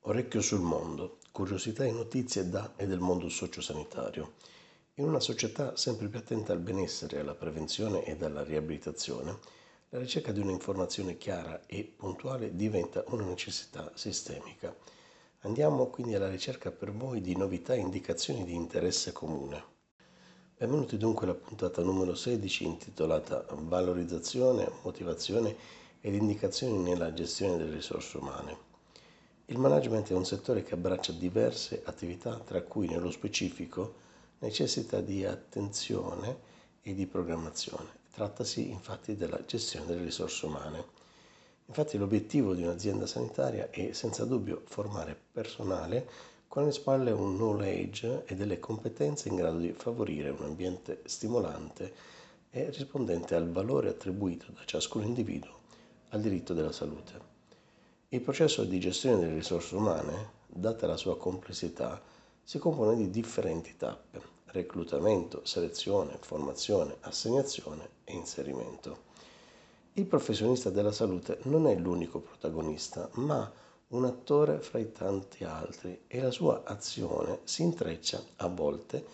Orecchio sul mondo, curiosità e notizie da e del mondo sociosanitario. In una società sempre più attenta al benessere, alla prevenzione e alla riabilitazione, la ricerca di un'informazione chiara e puntuale diventa una necessità sistemica. Andiamo quindi alla ricerca per voi di novità e indicazioni di interesse comune. Benvenuti dunque alla puntata numero 16 intitolata Valorizzazione, motivazione ed indicazioni nella gestione delle risorse umane. Il management è un settore che abbraccia diverse attività, tra cui nello specifico necessita di attenzione e di programmazione. Trattasi infatti della gestione delle risorse umane. Infatti l'obiettivo di un'azienda sanitaria è senza dubbio formare personale con alle spalle un knowledge e delle competenze in grado di favorire un ambiente stimolante e rispondente al valore attribuito da ciascun individuo al diritto della salute. Il processo di gestione delle risorse umane, data la sua complessità, si compone di differenti tappe: reclutamento, selezione, formazione, assegnazione e inserimento. Il professionista della salute non è l'unico protagonista, ma un attore fra i tanti altri e la sua azione si intreccia a volte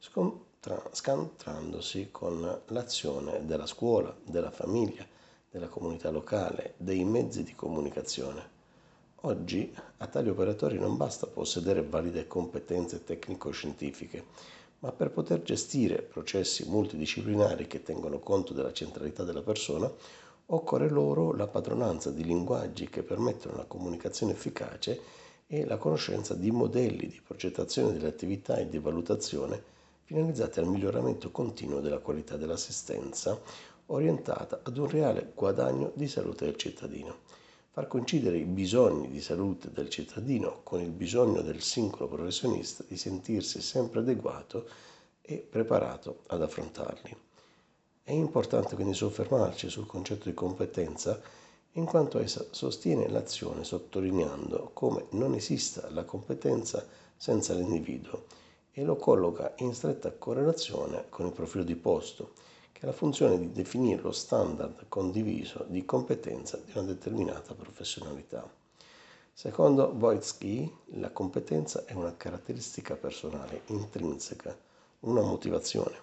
scantrandosi con l'azione della scuola, della famiglia, della comunità locale, dei mezzi di comunicazione. Oggi a tali operatori non basta possedere valide competenze tecnico-scientifiche, ma per poter gestire processi multidisciplinari che tengono conto della centralità della persona, occorre loro la padronanza di linguaggi che permettono la comunicazione efficace e la conoscenza di modelli di progettazione delle attività e di valutazione finalizzati al miglioramento continuo della qualità dell'assistenza, orientata ad un reale guadagno di salute del cittadino. Far coincidere i bisogni di salute del cittadino con il bisogno del singolo professionista di sentirsi sempre adeguato e preparato ad affrontarli. È importante quindi soffermarci sul concetto di competenza, in quanto essa sostiene l'azione sottolineando come non esista la competenza senza l'individuo e lo colloca in stretta correlazione con il profilo di posto, che ha la funzione di definire lo standard condiviso di competenza di una determinata professionalità. Secondo Voitsky, la competenza è una caratteristica personale intrinseca, una motivazione,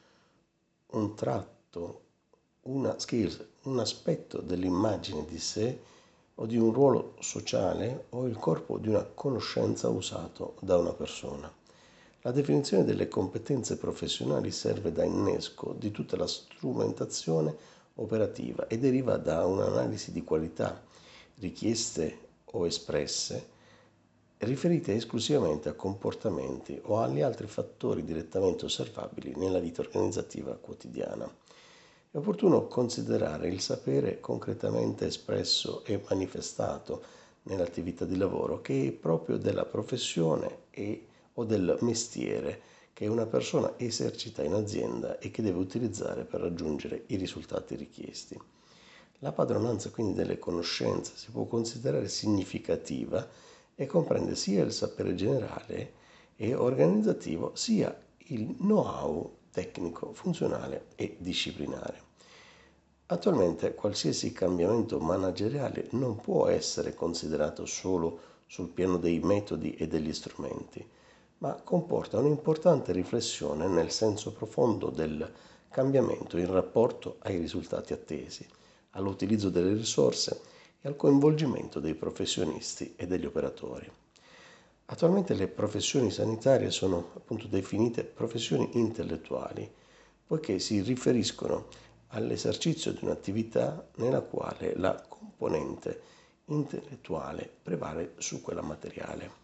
un tratto, una skills, un aspetto dell'immagine di sé o di un ruolo sociale o il corpo di una conoscenza usato da una persona. La definizione delle competenze professionali serve da innesco di tutta la strumentazione operativa e deriva da un'analisi di qualità, richieste o espresse, riferite esclusivamente a comportamenti o agli altri fattori direttamente osservabili nella vita organizzativa quotidiana. È opportuno considerare il sapere concretamente espresso e manifestato nell'attività di lavoro, che è proprio della professione o del mestiere che una persona esercita in azienda e che deve utilizzare per raggiungere i risultati richiesti. La padronanza quindi delle conoscenze si può considerare significativa e comprende sia il sapere generale e organizzativo sia il know-how tecnico, funzionale e disciplinare. Attualmente qualsiasi cambiamento manageriale non può essere considerato solo sul piano dei metodi e degli strumenti, ma comporta un'importante riflessione nel senso profondo del cambiamento in rapporto ai risultati attesi, all'utilizzo delle risorse e al coinvolgimento dei professionisti e degli operatori. Attualmente le professioni sanitarie sono appunto definite professioni intellettuali, poiché si riferiscono all'esercizio di un'attività nella quale la componente intellettuale prevale su quella materiale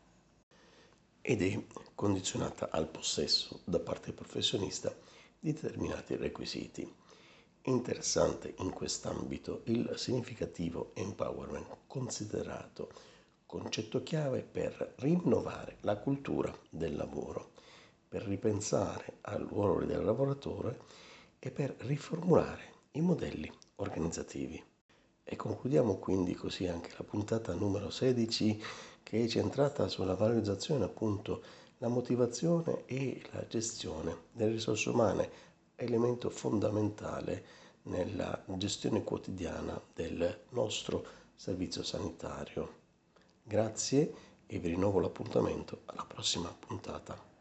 ed è condizionata al possesso da parte del professionista di determinati requisiti. Interessante in quest'ambito il significativo empowerment, considerato concetto chiave per rinnovare la cultura del lavoro, per ripensare al ruolo del lavoratore e per riformulare i modelli organizzativi. E concludiamo quindi così anche la puntata numero 16, che è centrata sulla valorizzazione, appunto, la motivazione e la gestione delle risorse umane, elemento fondamentale nella gestione quotidiana del nostro servizio sanitario. Grazie e vi rinnovo l'appuntamento alla prossima puntata.